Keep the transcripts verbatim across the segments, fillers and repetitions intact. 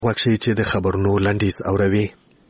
واکشي چې د خبرونو لنډیز اوروي.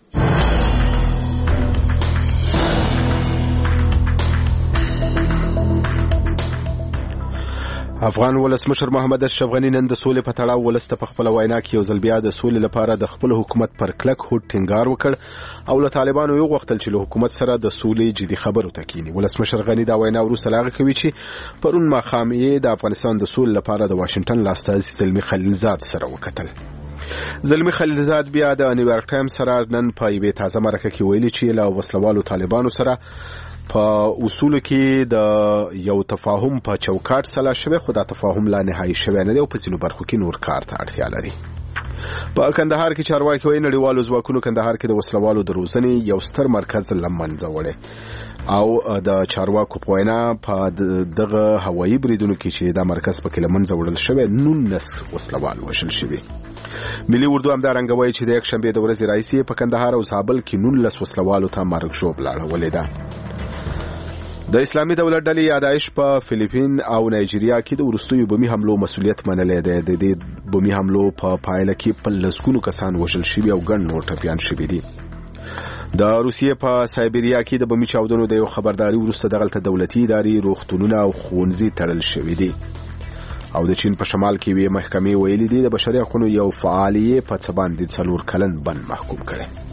افغان ولسمشر محمد اشرف غني نن د سولې په تړاو ولسته په خپل وینا کې یو ځل بیا د سولې لپاره د خپل حکومت پر کلک هوډ ټینګار وکړ او له طالبانو یو وختل چې له حکومت سره د سولې جدي خبرو ته کینی. ولسمشر غني دا وینا وروسته لاغه کوي چې پرون ماښام یې د افغانستان د سولې لپاره د واشنگټن لاستازي زلمی خلیلزاد سره وکتل. زلمی خلیلزاد بیا د نیویارک ټایمز سره نن په یوې تازه مرکه کې ویلي چې له وسلوالو طالبانو سره په اصول کې د یو تفاهم په چوکاټ سره شوی، خو دا تفاهم لا نهایی شوی نه دی او په ځینو برخو کې نور کار ته اړتیا لري. په کندهار کې چارواکي وایي نړیوالو ځواکونو کندهار کې د وسلوالو د روزنې یو ستر مرکز له منځه وړی او د چارواکو په وینا په دغه هوایي بریدونو کې چې دا مرکز پکې له منځه وړل شوی نولس وسلوال وژل شوي. ملي اردو همدارنګه وایي چې د یک شنبې د ورځې راهیسې په کندهار او زابل کې نولس وسلوالو ته مرګ ژوبله اړولې ده. د اسلامي دولت ډلې یادایش په فلیپین او نایجیریا کې د وروستیو بمي حملو مسؤلیت منلی دی. د دې بمي حملو په پایله کې په لسګونو کسان وژل شوي او ګڼ نور ټپیان شوي دي. د روسیې په سایبریا کې د بمي چاودنو د یو خبرداري وروسته دغلته دولتي ادارې، روغتونونه او ښوونځي تړل شوي دي. او د چین په شمال کې وی محکمې ویلي دي د بشري حقوقو یو فعال یې په څه باندې څلور کلن بند محکوم کړي.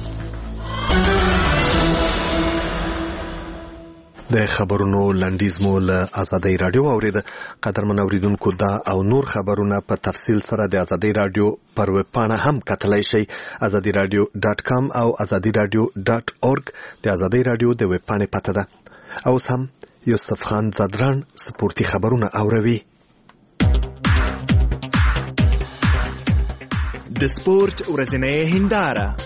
د خبرونو لنډیز مو له آزادۍ رادیو اورید. قدرمن اوریدونکو دا او نور خبرونه په تفصیل سره د آزادۍ رادیو پر ویب پاڼه هم کتلای شئ. آزادۍ رادیو ډاټ کام او آزادۍ رادیو ډاټ اورګ د آزادۍ رادیو د ویب پاڼې پته ده. اوس هم یوسف خان زدران سپورتي خبرونه اوروي. د سپورت ورځنۍ هنداره.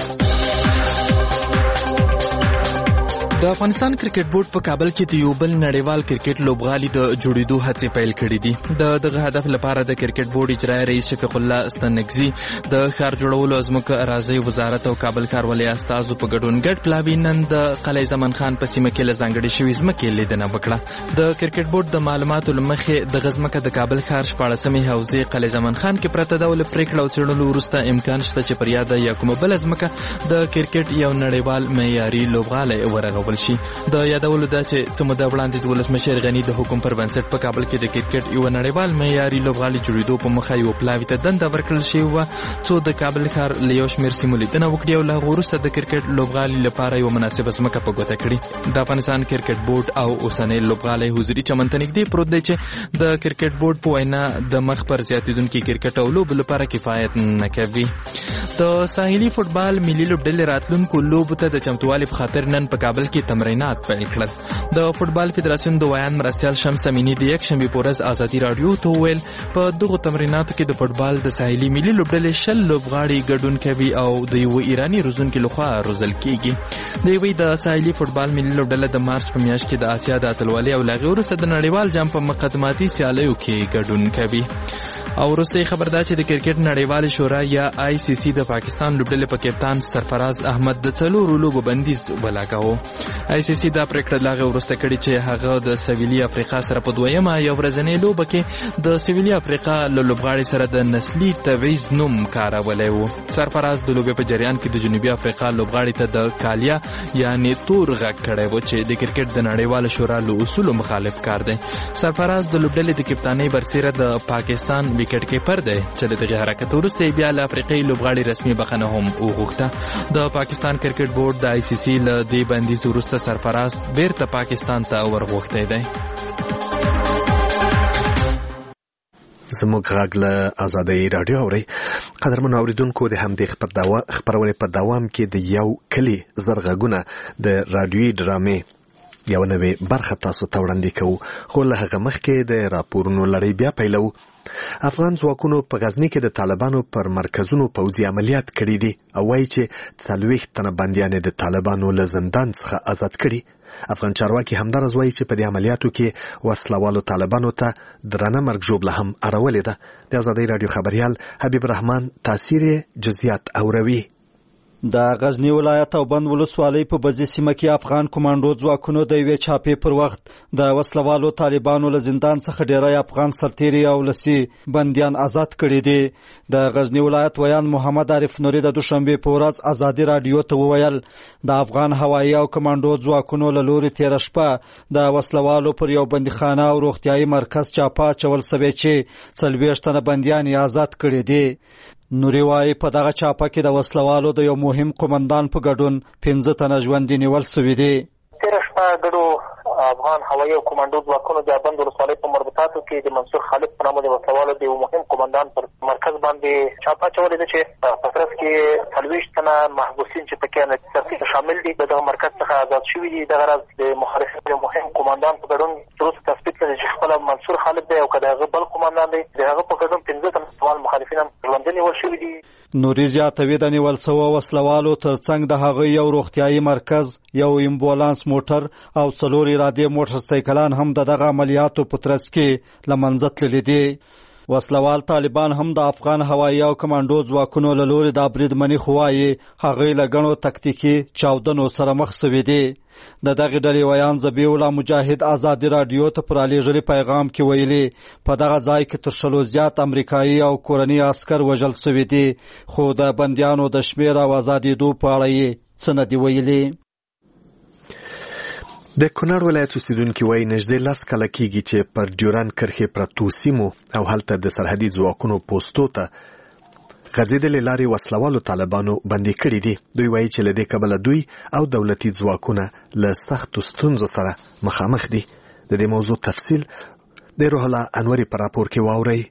د افغانستان کرکټ بورډ په کابل کې د یو بل نړیوال کرکټ لوبغالي د جوړېدو هڅې پیل کړې دي. د دغه هدف لپاره د کرکټ بورډ اجرایي رئیس شفیق الله ستنګزي د ښار جوړولو ځمکو اراضي وزارت او کابل ښاروالۍ استازو په ګډون ګډ پلاوي نن د قلعه زمان خان په سیمه کې له ځانګړې شوې ځمکې لیدنه وکړه. د کرکټ بورډ د معلوماتو له مخې دغه ځمکه د کابل ښار شپاړسمې حوزې قلعه زمان خان کې پرته ده او له پرېکړې او څېړنو وروسته امکان شته چې پر یاده یا کومه بله ځمکه د کرکټ یو نړیوال معیاري لوبغالی ورغول شي. د یادولو ده چې څه موده وړاندې د ولسمشر غني د حکم پر بنسټ په کابل کې د کرکټ یو نړیوال معیاري لوبغالي جوړېدو په مخه یو پلاوي ته دنده ورکړل شوې وه څو د کابل ښار له یو شمېر سیمو لیدنه وکړي او له هغو وروسته د کرکټ لوبغالي لپاره یوه مناسبه ځمکه په ګوته کړي. د افغانستان کرکټ بورډ او اوسنی لوبغالی حضوري چمن ته نږدې پروت دی چې د کرکټ بورډ په وینا د مخ پر زیاتېدونکي کرکټ او لوبو لپاره کفایت نه کوي. د ساحلي فوټبال ملي لوبډلې راتلونکو لوبو ته د چمتووالي په خاطر نن په کابل کې تمرینات پیل کړل. د فوټبال فدراسیون د ویان مرستیال شمس امینی د یک شنبې په ورځ آزادي رادیو ته وویل په دغو تمریناتو کې د فوټبال د ساحلي ملي لوبډلې شل لوبغاړي ګډون کوي او د یوه ایراني روزونکي لخوا روزل کیږي. د یوې د ساحلي فوټبال ملي لوبډله د مارچ په میاشت کې د اسیا د اتلولۍ او له هغې وروسته د نړیوال جام په مقدماتي سیالیو کې ګډون کوي. او وروستۍ خبر دا چې د کرکټ نړیوالې شورا یا آی سی سی د پاکستان لوبډلې په کپتان سرفراز احمد د څلورو لوبو بندیز ولاګاوه. آی سی سی دا پریکړه لا غو وروسته کړې چې هغه د سویلي افریقا سره په دویمه یو ورځنۍ لوبه کې د سویلي افریقا له لوبغاړي سره د نسلي تبعیض نوم کارولی و. سرفراز د لوبې په جریان کې د جنوبي افریقا لوبغاړي ته د کالیا یعنی تور غږ کړی و چې د کرکټ د نړیوال شورا له اصولو مخالف کار دی. سرفراز د لوبډلې د کپتانۍ برسیره د پاکستان وکټ کیپر دی چې له دغه حرکت وروسته بیا له افریقایي لوبغاړي رسمي بخښنه هم وغوښته. د پاکستان کرکټ بورډ د آی سی سی له دې بندیز وروسته سرفراز بیرته پاکستان ته ورغوښتی دی. زموږ غږ له آزادۍ رادیو اورئ. قدرمن اوریدونکو د همدې خپرونې په دوام کې د یو کلي زر غږونه د رادیوي ډرامې یو نوې برخه تاسو ته وړاندې کوو، خو له هغه مخکې د راپورونو لړۍ بیا پیلو. افغان ځواکونو په غزني کې د طالبانو پر مرکزونو پوځي عملیات کړي دي او وایي چې څلوېښت تنه بندیان د طالبانو له زندان څخه آزاد کړي. افغان چارواکي همدارس وایي چې په دې عملیاتو کې وسلوالو طالبانو ته درنه مرګ ژوبله هم اړولې ده. د آزادۍ راډیو خبریال حبیب رحمان تاثیر جزئیات اوروي. د غزنی ولایت او بند ولسوالۍ په بزي سیمه کې افغان کمانډو ځواکونو د یوې چاپې پر وخت د وسلوالو طالبانو له زندان څخه ډیری افغان سرتیري او لسی بندیان آزاد کړي دي. د غزنی ولایت ویان محمد عارف نوري د دوشنبه په ورځ ازادي رادیو ته وویل د افغان هوایي او کمانډو ځواکونو له لوري تیر شپه د وسلوالو پر یو بندیخانه او روغتیايي مرکز چاپه چول سوي چې څلوېښت تنه بندیان آزاد کړي دي. نوري وايي په دغه چاپه کې د وسلوالو د یو مهم قومندان په ګډون پنځه تنه ژوندي نیول سوي دي. تېره شپه ګډو افغان هوایي او کمانډو ځواکونو د بند ولسوالۍ په مربوطاتو کې د منصور خالد په نامه د وسلوالو د یو مهم قومندان پر مرکز باندې چاپه اچولې ده چې په ترڅ کې څلوېښت تنه محبوسین چې پکې سرتیري شامل دي د دغه مرکز څخه آزاد شوي دي. دغه راز د مخالفین د مهم قومندان په ګډون وروسته تثبیت کړي چې خپله منصور خالد دی او که د هغه بل قومندان دی د هغه په ګډون پنځه تنه افغان مخالفین هم ژوندي نیول شوي دي. نوري زیاتوي د نیول سوو وسلوالو ترڅنګ د هغه یو روغتیايي مرکز، یو امبولانس موټر او څلور ارادي موټر سایکلان هم د دغه عملیاتو په ترڅ کې له منځه تللي دي. وسلوال طالبان هم د افغان هوایي او کمانډو ځواکونو له لوري د بریدمنې خوایي هغوی له ګڼو تکتیکي چاودنو سره مخ سوي دي. د دغه ډلې ویان ذبیح الله مجاهد ازادي رادیو ته پر رالیږلي پیغام کې ویلي په دغه ځای کې تر شلو زیات امریکایي او کورني عسکر وژل سوي دي، خو د بندیانو د شمېر او ازادېدو په اړه یې څه نه دي ویلي. د کونړ ولایت اوسیدونکي وایي نږدې لس کاله کېږي چې پر ډیورنډ کرښې پرتو سیمو او هلته د سرحدي ځواکونو پوستو ته غځېدلې لارې وسلوالو طالبانو بندي کړي دي. دوی وایي چې له دې کبله دوی او دولتي ځواکونه له سختو ستونزو سره مخامخ دي. د دې موضوع تفصیل د روح الله انوري په راپور کې واورئ.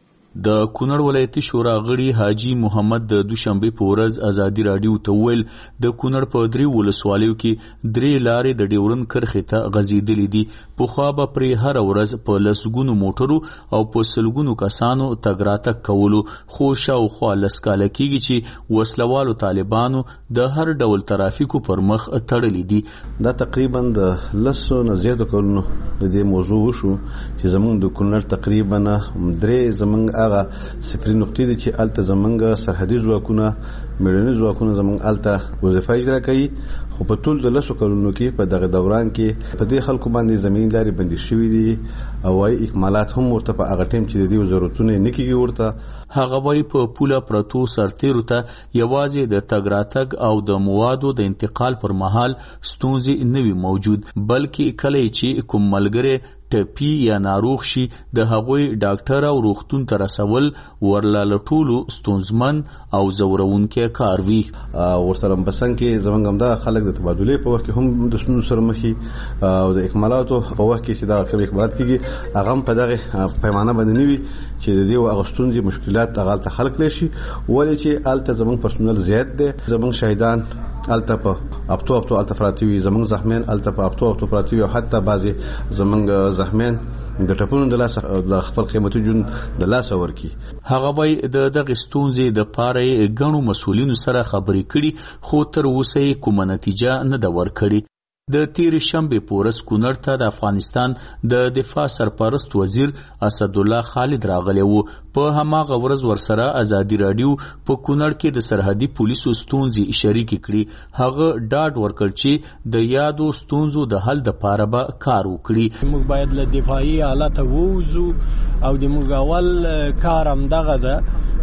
د کونړ ولایتي شورا غړي حاجی محمد د دوشنبه په ورځ ازادي رادیو ته ویل د کونړ په درې ولسوالیو کې درې لارې د ډیورنډ کرښې ته غځېدلې دي. پخوا به پرې هره ورځ په لسګونو موټرو او په سلګونو کسانو تګ راتګ کولو، خو شاوخوا لس کاله کېږي چې وسلوالو طالبانو د هر ډول ترافیکو پر مخ تړلي دي. دا تقریبا د لسو نه زیاتو کلونو د دې موضوع وشو چې زمونږ د کونړ تقریبا درې زمونږ هغه صفري نقطې دي چې الته زمونږ سرحدي ځواکونه میړني ځواکونه زمونږ الته وظیفه اجرا کوي. خو په ټول د لسو کلونو کې په دغه دوران کې په دې خلکو باندې زمیني لارې بندي شوي دي او وايي اکمالات هم ورته په هغه ټیم چې د دې ضرورتونه یې نه کېږي ورته. هغه وايي په پوله پرتو سرتیرو ته یوازې د تګ راتګ او د موادو د انتقال پر مهال ستونزې نه وي موجود، بلکې کله چې کوم ملګری ټپي یا ناروغ شي د هغوی ډاکټر او روغتون ته رسول ورله له ټولو ستونزمن او ځورونکی کار وي. ورسره بسنګ کې زمونږ همدا خلک د تبادلې په وخت کې هم د ستونزو سره مخ او د اکمالاتو په وخت کې چې دا کوم اکمالات کېږي هغه هم په دغه پیمانه باندې نه وي چې د دې هغه ستونزې مشکلات هغه هلته حل کړی شي. ولې چې هلته زمونږ پرسونل زیات دی، زمونږ شهیدان الته په اپتو اپتو الته پراته وي، زمونږ زخمیان الته په اپتو اپتو پراته وي او حتی بعضې زمونږ زخمیان د ټپونو د لاسه د خپل قیمتي ژوند د لاسه ورکي. هغه وایي د دغې ستونزې د پاره یې ګڼو مسؤلینو سره خبرې کړي، خو تر اوسه یې کومه نتیجه نه ده ورکړې. د تیرې شنبې په ورځ کونړ ته د افغانستان د دفاع سرپرست وزیر اسدالله خالد راغلی و. په هماغه ورځ ورسره ازادي راډیو په کونړ کې د سرحدي پولیسو ستونزې شریکې کړي. هغه ډاډ ورکړ چې د یادو ستونزو د حل دپاره به کار وکړي. موږ باید له دفاعي حالته ووځو او د موږ اول کار همدغه ده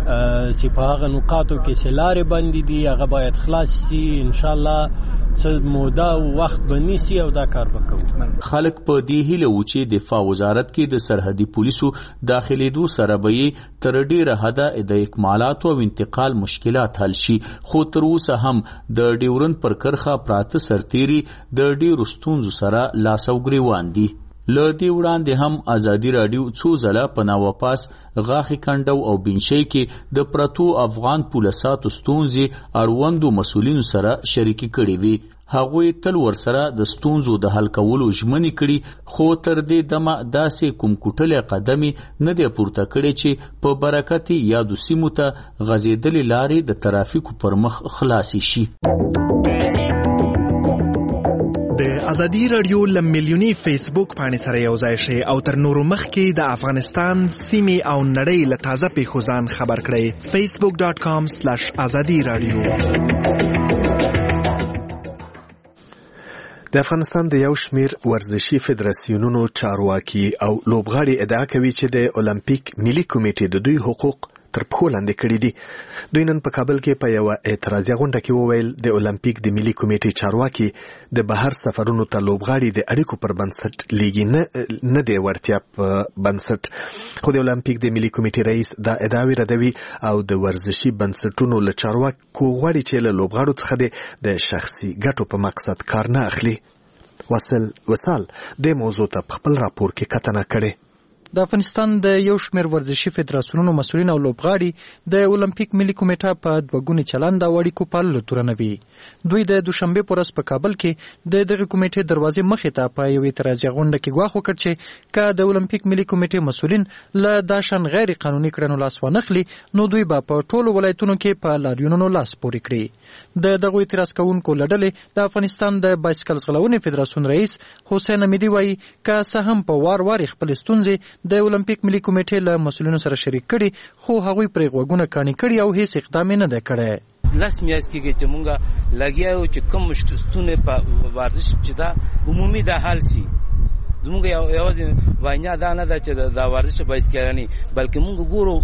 چې په هغه نقاطو کې چې لارې بندې دي هغه باید خلاص شي. انشاءالله څه موده او وخت به نیسي او دا کار به کوو. خلک په دې هیله و چې دفاع وزارت کې د سرحدي پولیسو داخلېدو سره به یې تر ډېره حده د اکمالاتو او انتقال مشکلات حل شي، خو تر اوسه هم د ډیورنډ پر کرښه پراته سرتیري د ډېرو ستونزو سره لاس او ګریوان دي. له دې وړاندې هم ازادي راډیو څو ځله په ناواپاس، غاښې کنډو او بینشۍ کې د پرتو افغان پولساتو ستونزې اړوندو مسؤلینو سره شریکې کړې وي. هغوی تل ورسره د ستونزو د حل کولو ژمنې کړي، خو تر دې دمه داسې کوم کوټلې قدمې نه دی پورته کړی چې په برکت یادو سیمو ته غځېدلې لارې د ترافیکو پر مخ خلاصې شي. د ازادي رادیو ل میلیونی فیسبوک باندې سره یو ځای شي او تر نورو مخکې د افغانستان سیمې او نړۍ له تازه پیښو ځان خبر کړئ. فیسبوک ډاٹ کام سلیش ازادي رادیو. د افغانستان د یو شمیر ورزشي فدراسیونونو چارواکي او لوبغاړي ادعا کوي چې د اولمپیک ملي کمیټې د دوی حقوق تر پښو لاندې کړي دي. دوی نن په کابل کې په یوه اعتراضي غونډه کې وویل د اولمپیک د ملي کمیټې چارواکي د بهر سفرونو ته لوبغاړي د اړیکو پر بنسټ لیږي نه نه دی ورتیا په بنسټ. خو د اولمپیک د ملي کمیټې رئیس دا ادعاوې ردوي او د ورزشي بنسټونو له چارواکو غواړي چې له لوبغاړو څخه د شخصي ګټو په مقصد کار نه اخلي. وصل وصال د موضوع ته په خپل راپور کې کتنه کړې. د افغانستان د یو شمیر ورزشي فدراسیونونو مسؤلین او لوبغاړي د اولمپیک ملي کمیټه په دوه ګوني چلند او اړیکو پاللو تورنوي. دوی د دوشنبه پر ورځ په کابل کې د دغه کمیټې دروازې مخې ته په یوه اعتراضي غونډه کې ګواښ وکړ چې که د اولمپیک ملي کمیټې مسؤلین له داشن غیر قانوني کړنو لاس وانخلي نو دوی به په ټولو ولایتونو کې په لاریونونو لاس پورې کړي. د دغه اعتراض کوونکو له ډلې د افغانستان د بایسکل ځغلونې فدراسیون رئیس حسین امیدي وایي که څه هم په وار وار خپل ستونزې د اولمپیک ملي کمیټې له مسؤلینو سره شریک کړي خو هغوی پرې غوږونه کاڼي کړي او هیڅ اقدام نه دی کړی. لاس میاس کېږي چې مونږ لګیا یو چې کوم مشکلتونه په ورزش چې دا عمومي د حل سي. زموږ یوازې واینا دا نه ده چې دا ورزش بایسکلانی بلکې مونږ ګورو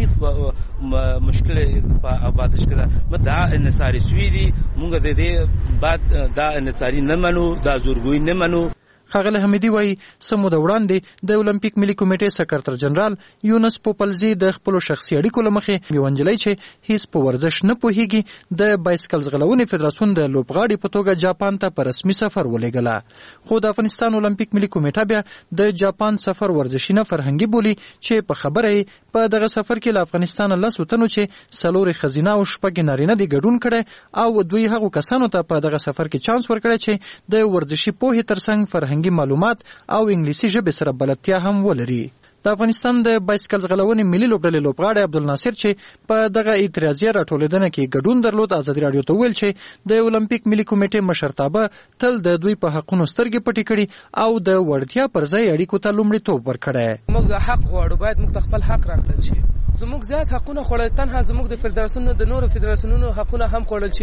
عمومي مشکل په ورزش کې دا انحصاري سوي دي. مونږ د دې بعد دا انحصاري نه منو دا زورګوي نه منو. ښاغلی حمیدي وایي سمو د وړاندې د اولمپیک ملي کمیټې سکرتر جنرال یونس پوپلزي د خپلو شخصي اړیکو له مخې یو نجلۍ چې هیڅ په ورزش نه پوهیږي د بایسکل ځغلونې فدراسیون د لوبغاړي په توګه جاپان ته په رسمي سفر ولېږله. خو د افغانستان اولمپیک ملي کمیټه بیا د جاپان سفر ورزشي نه فرهنګي بولي چې په خبره یې په دغه سفر کې له افغانستان لسو تنو چې څلورې ښځینه او شپږ نارینه دي ګډون کړی او دوی هغو کسانو ته په دغه سفر کې چانس ورکړی چې د ورزشي پوهې ترڅنګ فرهنګي معلومات او انګلیسي ژبې سره بلدتیا هم ولري. د افغانستان د بایسکل ځغلونې ملي لوبډلې لوبغاړی عبدالناصر چې په دغه اعتراضیه راټولېدنه کې ګډون درلود ازادي راډیو ته ویل چې د اولمپیک ملي کمیټې مشرتابه تل د دوی په حقونو سترګې پټې کړي او د وړتیا پر ځای اړیکو ته لومړیتوب ورکړی. موږ حق غواړو باید موږ ته خپل حق راکړل شي. زموږ زیات حقونه خوړل تنها زموږ د فدراسیونونو د نورو فدراسیونونو حقونه هم خوړل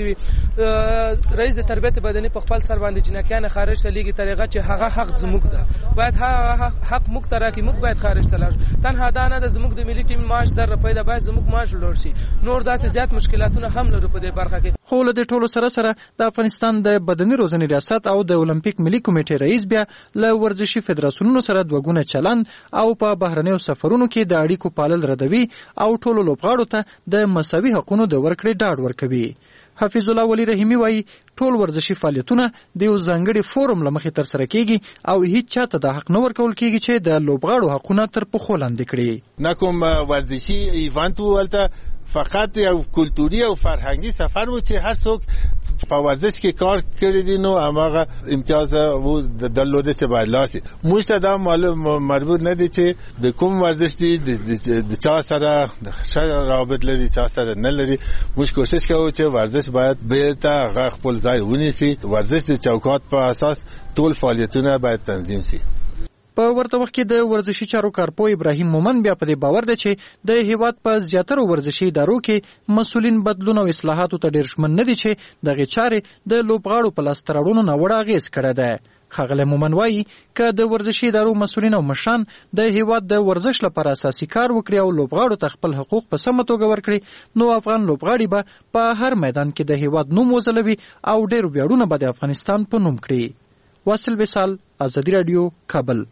شوي. رئیس د تربیت بدني په خپل سر باندې جنکیان خارج ته لیږي طریقه چې هغه حق زموږ ده باید هغه حق موږ ته راکړي. موږ باید خارج ته لاړ شو. تنها دا نه ده زموږ د ملي ټیم معاش زر روپۍ ده باید زموږ معاش لوړ شي. نور داسې زیات مشکلاتونه هم لرو په دې برخه کې. خو له دې ټولو سره سره د افغانستان د بدني روزنې ریاست او د اولمپیک ملي کمیټې رئیس بیا له ورزشي فدراسیونونو سره دوه ګونه چلند او په بهرنیو سفرونو کې د اړیکو پالل ردوي او ټولو لوبغاړو ته د مساوي حقونو د ورکړې ډاډ ورکوي. حفیظ الله ولی رحیمی وایي ټول ورزشي فعالیتونه د یو ځانګړي فورم له مخې ترسره کیږي او هیڅ چاته د حق نه ورکول کیږي چې د لوبغاړو حقونه تر پښو لاندې کړي. نه کوم ورزشي ایونت ولته فقط یو کلتوري او فرهنګي سفر و چې هر څوک په ورزش کې کار کړی دي نو هغه امتیاز وو درلوده چې باید لاړ شي. موږ ته دا معلوم مربوط نه دي چې د کوم ورزش دي د چا سره د رابط لري چا سره نه لري. موږ کوشش کوو چې ورزش باید بیرته هغه خپل ځای ونیسي. ورزش د چوکاټ په اساس ټول فعالیتونه باید تنظیم شي. په ورته وخت کې د ورزشي چارو کارپو ابراهیم مومن بیا په دې باور دی چې د هیواد په زیاترو ورزشي ادارو کې مسؤلین بدلون او اصلاحاتو ته ډېر ژمن نه دي چې دغه چارې د لوبغاړو په لاس تراړونو ناوړه اغېز کړی دی. ښاغلی مومن وایي که د ورزشي ادارو مسؤلین او مشران د هیواد د ورزش لپاره اساسي کار وکړي او لوبغاړو ته خپل حقوق په سمه توګه ورکړي نو افغان لوبغاړي به په هر میدان کې د هیواد نوم وځلوي او ډېر ویاړونه به د افغانستان په نوم کړي. واصل وصال، ازادي راډیو، کابل.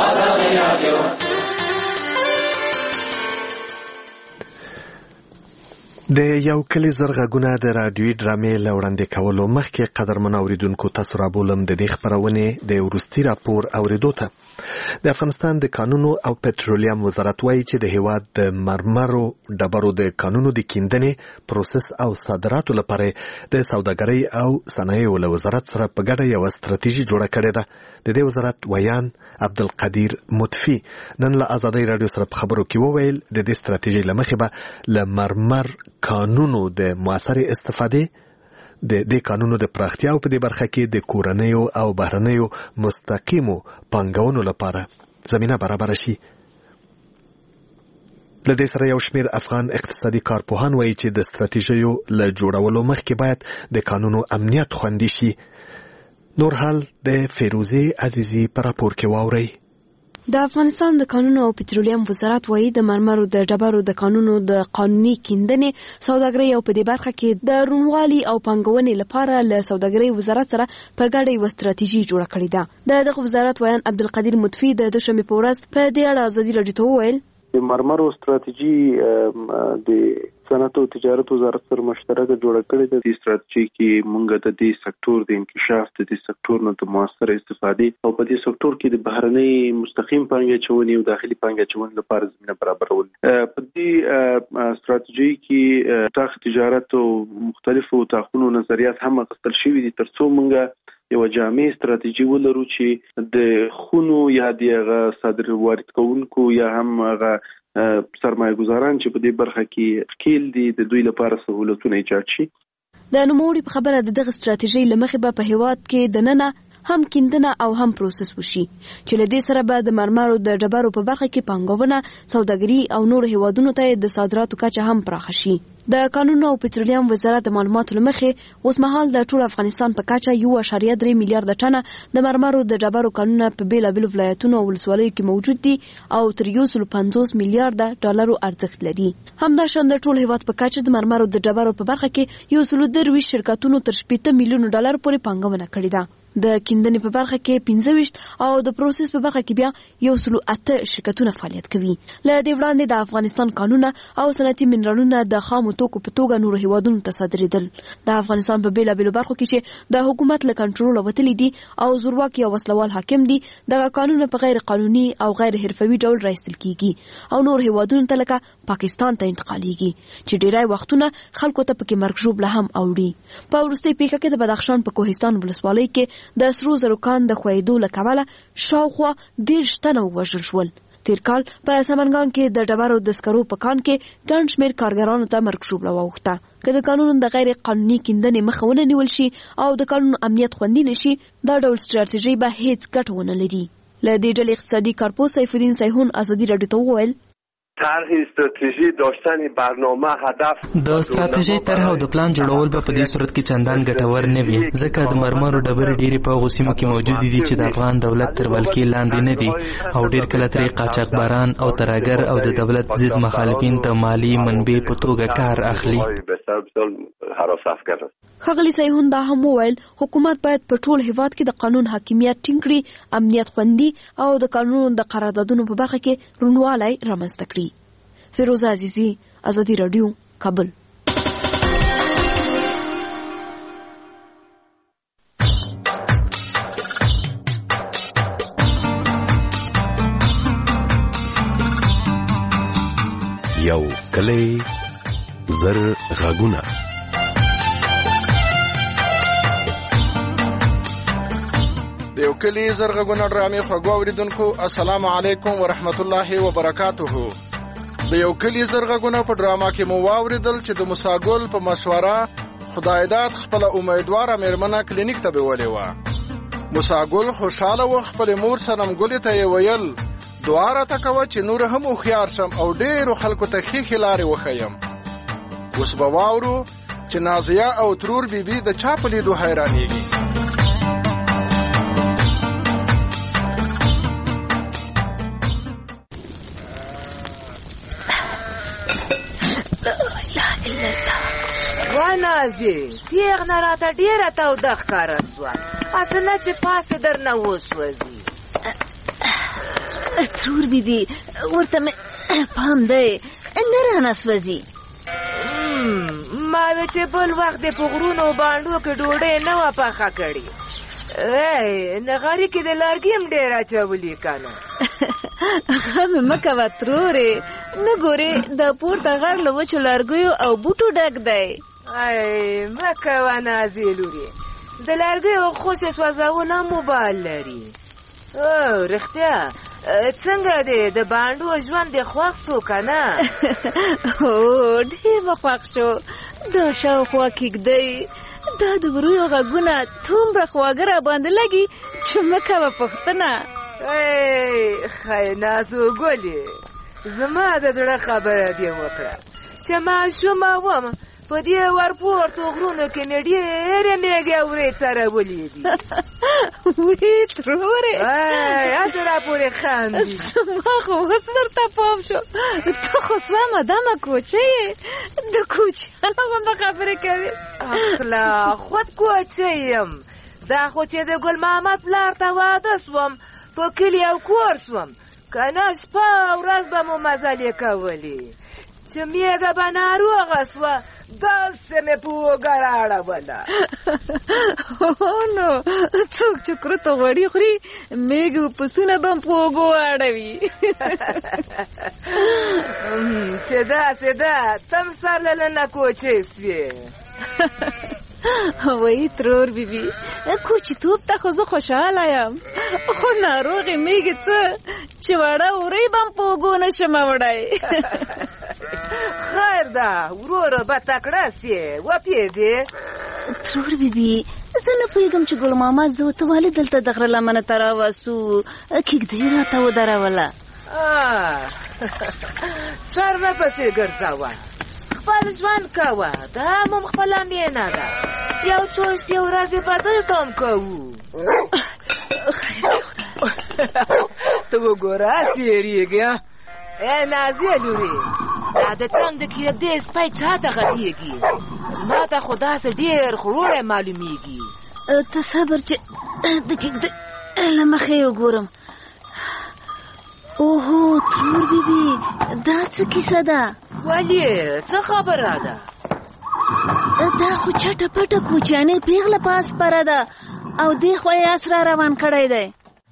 د یو کلی زرغږونه د رادیوي ډرامې له وړاندې کولو مخکې قدرمنو اوریدونکو تاسو رابولم د دې خپرونې د وروستي راپور اوریدو ته. د افغانستان د کانونو او پټرولیم وزارت وایي چې د هیواد د مرمرو ډبرو د کانونو د کیندنې پروسس او صادراتو لپاره د سوداګرۍ او صنایعو له وزارت سره په ګډه یوه ستراتیژي جوړه کړې ده. د دې وزارت ویان عبدالقدیر مطفی نن له ازادۍ راډیو سره په خبرو کې وویل د دې ستراتیژۍ له مخې به له مرمر کانونو د مؤثرې استفادې د دې قانونو د پراختیا په دې برخه کې د کورنیو او بهرنیو مستقیمو پانګونو لپاره زمينه برابر شي. د دې سره یو شمېر افغان اقتصادي کارپوهان وایي چې د ستراتیژیو له جوړولو مخکې باید د قانونو امنیت خوندي شي. نور حال د فیروزه عزیزی پر راپور کې واوري. د افغانستان د قانونو او پټرولیم وزارت وایي د مرمرو د ډبرو د قانونو د قانوني کیندنې سوداګرۍ او په دې برخه کې د رونوالي او پانګونې لپاره له سوداګرۍ وزارت سره په ګډه یو ستراتیژي جوړه کړې ده. د دغه وزارت ویان عبدالقدیر مطفی د دوشنبه په ورځ په دې اړه ازادي راډیو ته وویل د مرمرو ستراتیژي د صنعت او تجارت وزارت سره مشترکه جوړه کړې ده. د ستراتیژي کې موږ د دې سکتور د انکشاف د دې سکتور نه د موثر استفادې او په دې سکتور کې د بهرنۍ مستقیم پانګې اچونې او داخلي پانګې اچونې لپاره زمینه برابرول. په دې ستراتیژي کې تاخ تجارت او مختلفو تاخونو نظریات هم اخیستل شوي دي ترڅو موږ یو جامع ستراتیژي ولرو چې د خونو یا د صادر وارد کوونکو یا هم هغه سرمایه گذاران چې په دې برخه کې ښکیل دي د دوی لپاره سهولتونه ایجاد شي. د نوموړي په خبره د دغه ستراتیژي له مخې به په هیواد کې د ننه هم کیندنه او هم پروسس وشي چې له دې سره به د مرمرو د ډبرو په برخه کې پانګونه سوداګري او نور هیوادونو ته د صادراتو کچه هم پراخه شي. د قانون او پټرولیم وزارت د معلوماتو لمخې اوس مهال د ټول افغانستان په کچه یو اشاریه درې میلیارډ ټنه د مرمرو د ډبرو کانونه په بیلابیلو ولایتونو او ولسوالیو کې موجود دي او تر یو سل پنځوس میلیارډ ډالرو ارزښت لري. همداشان د ټول هیواد په کچه د مرمرو د ډبرو په برخه کې یو سل درویشت شرکتونو تر شپږ میلیون ډالر پورې پانګونه کړې ده. د کیندنې په برخه کې پنځه ویشت او د پروسس په برخه کې بیا یو سل اته شرکتونه فعالیت کوي. له دې وړاندې د افغانستان قانونه او صنعتي منرالونه د خامو توکو په توګه نور هیوادونو ته صادریدل. د افغانستان په بیلابیلو برخو کې چې د حکومت له کنټرول وتلي دي او زورواکي او وسلوال حاکم دي دغه قانونه په غیر قانوني او غیر حرفوي ډول راایستل کیږي او نور هیوادونو ته لکه پاکستان ته انتقالیږي چې ډیری وختونه خلکو ته پکې مرګ ژوبله هم اوړي. په وروستۍ پیښه کې د بدخشان په کوهستان ولسوالۍ کې د سرو زرو کان د ښویېدو له کبله شاوخوا دېرش تنه ووژل شول. تیر کال په سمنګان کې د ډبرو د سکرو په کان کې ګڼ شمېر کارګرانو ته مرګ ژوبله واوښته. که د قانون د غیر قانوني کیندنې مخه ونه نیول شي او د قانون امنیت خوندي نشي دا ډول ستراتیژي به هیڅ ګټه ونه لري. له دې ډلې اقتصادي کارپوه سیف الدین سیحون ازادي راډیو ته وویل طرح استراتژی داشتن برنامه هدف د استراتیژي طرح او د پلان جوړول به په دې صورت کې چندان ګټور نه وي ځکه د مرمرو ډبرې ډېرې په هغو سیمو کې موجود دي چې د افغان دولت تر ولکې لاندې نه دي او ډېر کله ترې قاچاقبران او ترهګر او د دولت ضد مخالفین ته مالی منبع په توګه کار اخلي. ښاغلي سیحون دا هم وویل حکومت باید په ټول هیواد کې د قانون حاکمیت ټینګ کړي، امنیت خوندي او د قانون د قراردادونو په برخه کې رونوالی رامنځته کړي. فیروزه عزیزی، ازادي راډیو، کابل. یو کلی زر غږونه د یو کلی زر غږونه ډرامې خوږو اوریدونکو السلام علیکم ورحمت الله وبرکاته. د یو کلی زر غږونه په ډراما کې مو واوریدل چې د موساګل په مشوره خدایداد خپل امیدواره میرمنه کلینیک ته بیولې وه. موساګل خوشاله و، خپل مور صنم ګلې ته یې ویل دعا راته کوه چې نور هم هوښیار شم او ډېرو خلکو ته ښې ښې لارې وښیم. اوس به واورو چې نازیه او ترور بیبي د چا په لیدو حیرانېږي. وانازي تیغ نه راته ډېره توده ښکاره سوه، اسنه چې پاسې در نه وسوځي. ترور بیبي ورته مې پام دی نه رانه سوځي. ما وې چې بل وخت د په غرونو باندو کې ډوډۍ نه وه پخه کړې. ای نغاري کې د لرګي هم ډېر اچولي که نه. غم مه کوه ترورې، نه ګورې د پورته غر له وچو لرګیو او بوټو ډک دی. ای مه کوه نازې لورې، د لرګیو خوشې سوځول هم موبایل لري. او رښتیا څنګه دی د باندو ژوند دې خوښ سو که نه؟ هو ډېر مې خوښ شو. دا شاوخوا کېږدۍ دا د ورویو غږونه دومره خواږه را باندې لګي چې مه کوه پوښتنه. ای خی نازو ګلې، زما د زړه خبره دې وکړه چې ماشومه وم، په دې ورپورتو غرونو کې مې ډېرې مېږې ورې څرولې دي. وی ترورې هلته راپورې خاندي. زما خو اوس ورته پام شو، ته خو سمه دمه کوچه یې، د کوچیانو غوندې خبرې کوې. اخلا خود کوچه یم، دا خو چې د ګل محمد پلار ته واده سوم، په کلي او کور سوم، که نه شپه او ورځ به مو مزلې کولې. چې میږه به ناروغه سوه، داسې مې په اوږه راړوله. هو نو څوک چې کورو ته غوړي خوري، میږې او پسونه به هم په اوږو واړوي. چې داسې ده، تم سر له نه کوچې سوې. وای ترور بیبي، کوچیتوب ته خو زه خوشحاله یم، خو ناروغې میږې څه چې وړه وری به هم په اوږو نشم وړی. خیر ده، وروره به تکړه سې وپوهېدې. ترور بیبي، زه نه پوهېږم چې ګل محمد زه ورته ولې دلته د غره لمنه ته راوستو، کېږدۍ یې راته ودروله. سر نه پسې ګرځوه، خپل ژوند کوه، دا هم خپله مینه ده. یو څو شپې ورځې به دلته هم کوو. ته وګوره تېرېږې. ای نازیه لورې، دا د څنګ د کېږدۍ سپی چا ته غږېږي؟ ما ته خو داسې ډېر خروړی معلومېږي. ته صبر چې د کېږدۍ له مخې یې وګورم. اوهو ترور بیبي، دا څه کیسه ده؟ ولې څه خبره ده؟ دا خو چټه پټه کوچیانۍ پیغله په آس سپره ده او دې خوا یې آس را روان کړی دی.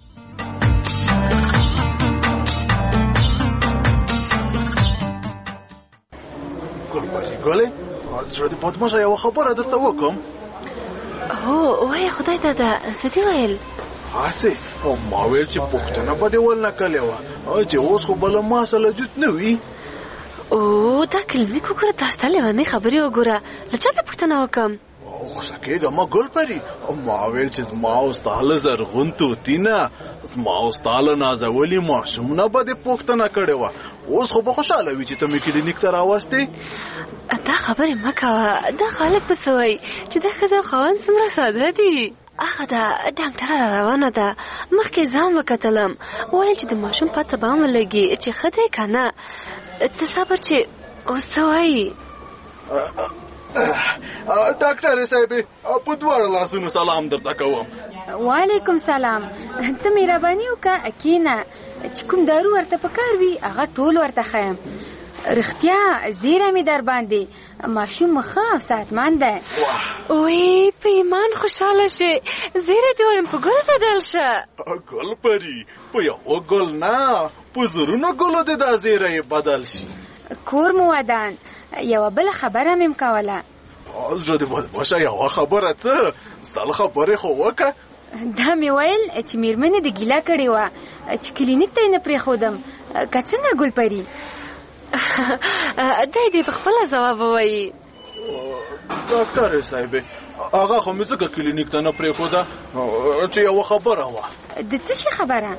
ګلپري ګلې، زړه دې پدمشه یوه خبره درته وکړم. هو وایه خدای ته ده، څه دې ویل؟ هسې ما ویل چې پوښتنه به دې ولنه کړې وه چې اوس خو بله ما سره جوت نه وي. او دا کلینیک وګوره، دا ستا لیونۍ خبرې وګوره، له چا ته پوښتنه وکړم؟ غوسه کېږه مه ګلپري، ما ویل چې زما او ستا له زرغون طوطي نه، زما او ستا له نازولي ماشوم نه به دې پوښتنه کړې وه. اوس خو به خوشحاله وي چې ته مې کلینیک ته راوستې. دا خبرې مه کوه، دا خلک به څه وایي چې دا ښځه او خاوند څومره ساده دي. هغه ده ډاکټره را روانه ده، مخکې ځان وکتلم، ویل چې د ماشوم پته به هم ولګي چې ښه دی که نه. ته صبر چې اوس څه وایي. ډاکټرې صاحبې، په دواړه لاسونو سلام درته کوم. وعلیکم سلام. ته مهرباني وکړه کښېنه، چې کوم دارو ورته پکار وي هغه ټول ورته ښیم. رښتیا زیره مې در باندې، ماشوم ښه او صحتمند دی. وی په ایمان خوشحاله شي، زیره دې وایم په ګل بدل شه. ګل پري، په یوه ګل نه، په زرونو ګلو دې دا زیره یې بدل شي. کور مو ودان، یوه بله خبره مې م کوله. زړه دې بدمشه، یوه خبره څه؟ سل خبرې خو وکړه. دا مې ویل چې مېرمنې دې ګیله کړې وه چې کلینیک ته یې نه پرېښودم، که څنګه ګل پري؟ دی دې په خپله ځواب ووایي. ډاکټرې صاحبې، هغه خو مې ځکه کلینیک ته نه پرېښوده چې یوه خبره وه. د څه شي خبره؟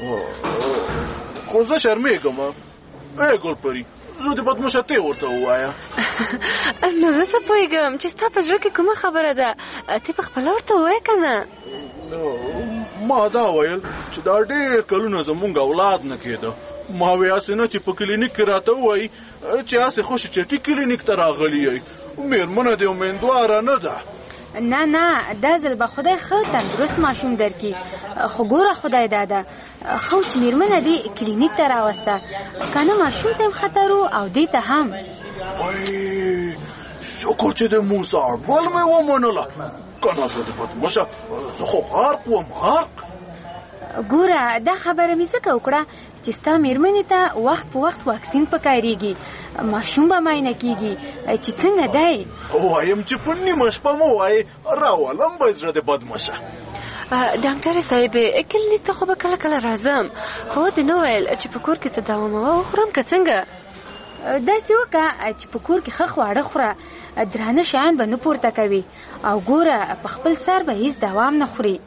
خو زه شرمېږم. ای ګل پري، زړه دې بدمشه ته ورته ووایه. نو زه څه پوهېږم چې ستا په زړه کې کومه خبره ده، ته په خپله ورته ووایه که نه؟ ما دا ویل چې دا ډېر کلونه زمونږ اولاد نه کېده. ما وی هسې نه چې په کلینیک کې راته ووایي چې هسې خوشي چټي کلینیک ته راغلی یئ، مېرمنه دې امیندواره نه ده. نه نه، دا ځل به خدای ښه تندرست ماشوم درکړي، خو ګوره خدای داده ښه چې مېرمنه دې کلینیک ته راوسته، که نه ماشوم ته هم خطر و او دې ته هم. وای شکر چې د موسی ګل مې ومنله، که نه زه دې بدمشه، زه خو غرق وم غرق. ګوره دا خبره مې ځکه وکړه چې ستا مېرمنې ته وخت په وخت واکسین پکارېږي، ماشوم به معاینه کېږي چې څنګه دی. وایم چې په نیمه شپه مو وایي راولم به زړه دې بدمشه. ډاکټرې صاحبې، کلینیک ته خو به کله کله راځم، خو دې نه ویل چې په کور کې څه دواموه وخورم که څنګه؟ داسې وکړه چې په کور کې ښه خواړه خوره، درانه شیان به نه پورته کوي او ګوره په خپل سر به هیڅ دوام نه خوري.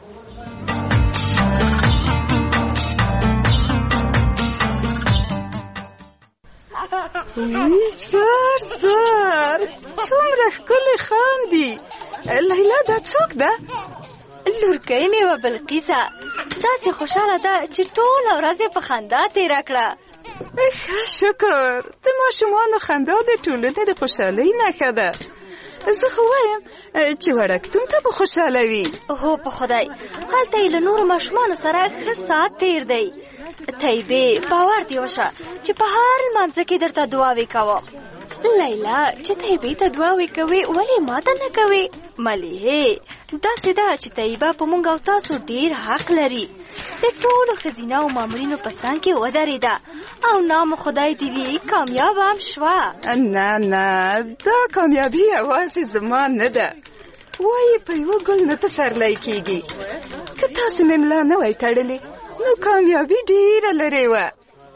سر سر څومره ښکلې خاندي. لیلا دا څوک ده؟ لورکۍ مې وه بلقیسه، داسې خوشحاله ده چې ټوله ورځ یې په خندا تېره کړه. ښه شکر، د ماشومانو خندا د ټولنې د خوشحالۍ نښه ده. زه خو وایم چې وړکتون ته به خوشحاله وي. هو په خدای، هلته یې له نورو ماشومانو سره ښه ساعت تېر دی. طیبې باور دې وشه چې په هر لمانځه کې درته دعاوې کوم. لیلا چې طیبې ته دعاوې کوي ولې ماته نه کوي؟ ملیحې داسې ده چې طیبه په موږ او تاسو ډېر حق لري. د ټولو ښځینه او مامورینو په څنګ کې ودرېده او نام خدای دې وي کامیابه هم شوه. نه نه، دا کامیابي یوازې زما نه ده، وایي په یوه ګل نه پسرلی کېږي. که تاسو مې ملا نه وای تړلې نو کامیابي ډېره لرې وه.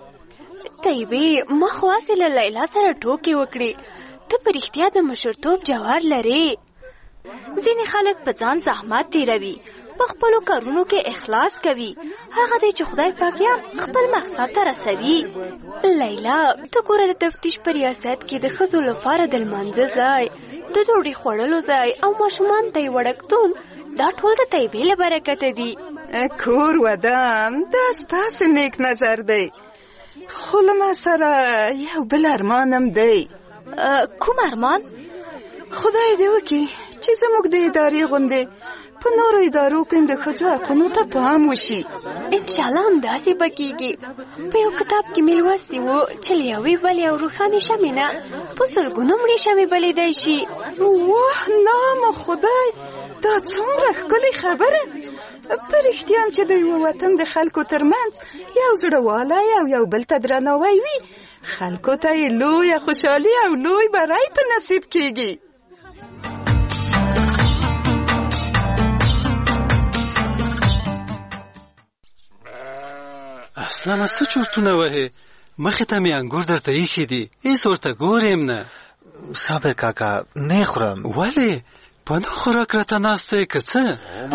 طیبې ما خو هسې له لیلا سره ټوکې وکړې، ته په رښتیا د مشرتوب جوهر لرې. ځینې خلک په ځان زحمت تېروي، په خپلو کارونو کې اخلاص کوي، هغه دی چې خدای پاک یې خپل مقصد ته رسوي. لیلا ته ګوره د تفتیش په ریاست کې د ښځو لپاره د لمانځه ځای، د ډوډۍ خوړلو ځای او ماشومان ته یې وړکتون، دا ټول د طیبې له برکته دي. کور ودان دا ستاسې نیک نظر دی، خو له ما سره یو بل ارمان هم دی. کوم ارمان؟ خدای دې وکړي چې زموږ د ادارې غوندې په نورو ادارو کې د ښځو حقونو ته پام وشي. انشاءالله همداسې به کېږي. په یو کتاب کې مې لوستي وو چې له یوې بلې او روښانې شمعې نه په سلګونو مړې شمعې بلیدی شي. واه نام خدای، دا څومره ښکلې خبره. په رښتیا هم چې د یوه وطن د خلکو ترمنځ یو زړهوالی او یو بل ته درناوی وي، خلکو ته یې لویه خوشحالي او لوی بری په نصیب کېږي. اسلامه څه چورتونه وهې؟ مخې ته مې انګور درته ایښي دي، هېڅ ورته ګورم نه. صابر کاکا نه خورم. ولې؟ په نه خوراک راته ناست یې که څه؟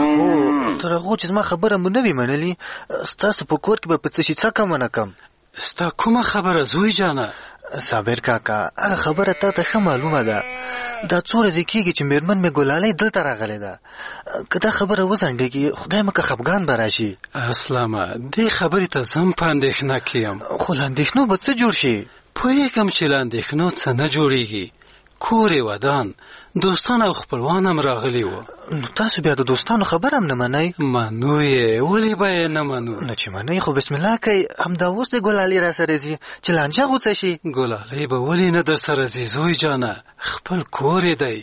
تر هغو چې زما خبره مو نه وي منلي، ستاسو په کور کې به په څه شي څه کم ونه کم. ستا کومه خبره زوی جانه؟ صابر کاکا هغه خبره تا ته ښه معلومه ده. دا څو ورځې کېږي چې مېرمن مې ګلالۍ دلته راغلې ده. که دا خبره وځنډېږي خدای مکه خفګان به راشي. اسلامه دې خبرې ته زه په اندېښنه کې یم. خو له اندېښنو به څه جوړ شي؟ پوهېږم چې له اندېښنو څه نه جوړېږي. کور یې ودان، دوستان او خپلوان هم راغلي وو. نو تاسو بیا د دوستانو خبر هم نه منئ؟ منو یې، ولې به یې نه منو؟ نو چې منئ خو بسم الله کوئ. همدا اوس د ګلالۍ را سره ځي چې لانجه غوڅه شي. ګلالۍ به ولې نه در سره ځي زوی جانه؟ خپل کور یې دی.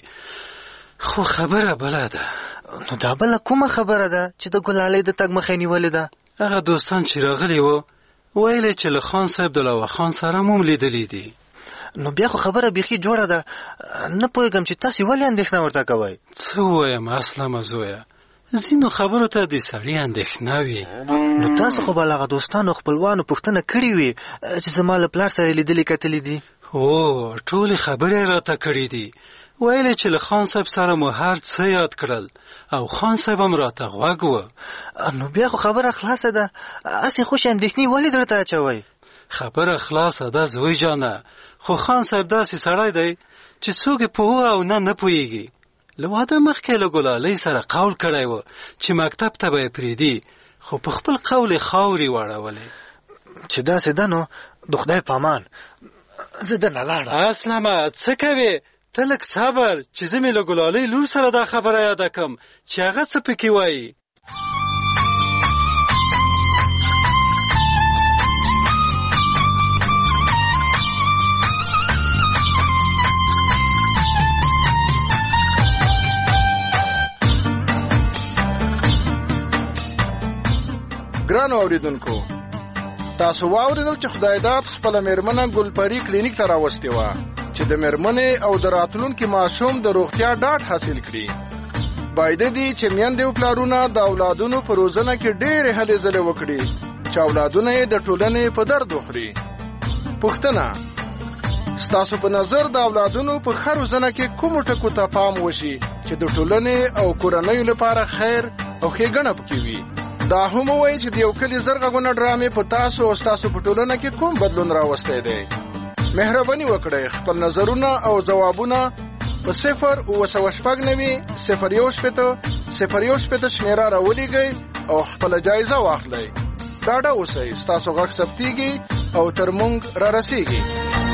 خو خبره بله ده. نو دا بله کومه خبره ده چې د ګلالۍ د تګ مخه نیولې ده؟ هغه دوستان چې راغلي وو ویل چې له خان صاحب دلاور خان سره مو لیدلي دي. نو بیا خو خبره بیخي جوړه ده. نه پوهېږم چې تاسې ولې اندېښنه ورته کوئ؟ څه ووایم اسلامه زویه، ځینو خبرو ته د سړي اندېښنه وي. نو تاسو خو به له هغه دوستانو خپلوانو پوښتنه کړې وي چې زما له پلار سره لیدلي کتلي دي. هو ټولې خبرې راته کړې دي. ویلې چې له خان صاحب سره مو هر څه یاد کړل او خان صاحب هم راته غوږ و. نو بیا خو خبره خلاصه ده. هسې خوشې اندېښنې ولې درته اچوئ؟ خبره خلاصه ده زوی جانه، خو خان صاحب داسې سړی دی چې څوک یې پوهه او نه نه پوهېږي. له واده مخکې له ګلالۍ سره قول کړی و چې مکتب ته به یې پرېږدي، خو په خپل قول یې خاورې واړولې. چې داسې ده نو د خدای په امان زه دننه لاړم. اسلامه څه کوې؟ ته لږ صبر چې زه مې له ګلالۍ لور سره دا خبره یاده کړم چې هغه څه پکې وایي. ګرانو اوریدونکو، تاسو واوریدل چې خدای داد خپله مېرمنه ګلپري کلینیک ته راوستې وه چې د مېرمنې او د راتلونکي ماشوم د روغتیا ډاډ حاصل کړي. باید دی چې میندې او پلارونه د اولادونو په روزنه کې ډېرې هلې ځلې وکړي چې اولادونه یې د ټولنې په درد وخوري. پوښتنه: ستاسو په نظر د اولادونو په ښه روزنه کې کومو ټکو ته پام وشي چې د ټولنې او کورنیو لپاره خیر او ښېګڼه پکې وي؟ دا هم وایي چې د یو کلي زر غږونه ډرامې په تاسو او ستاسو په ټولنه کې کوم بدلون راوستی دی؟ مهرباني وکړئ خپل نظرونه او ځوابونه په صفر اوه سوه شپږ نوي صفر یو شپېته صفر یو شپېته شمېره راولېږئ او خپله جایزه واخلئ. ډاډه اوسئ، ستاسو غږ ثبتېږي او تر موږ را رسېږي.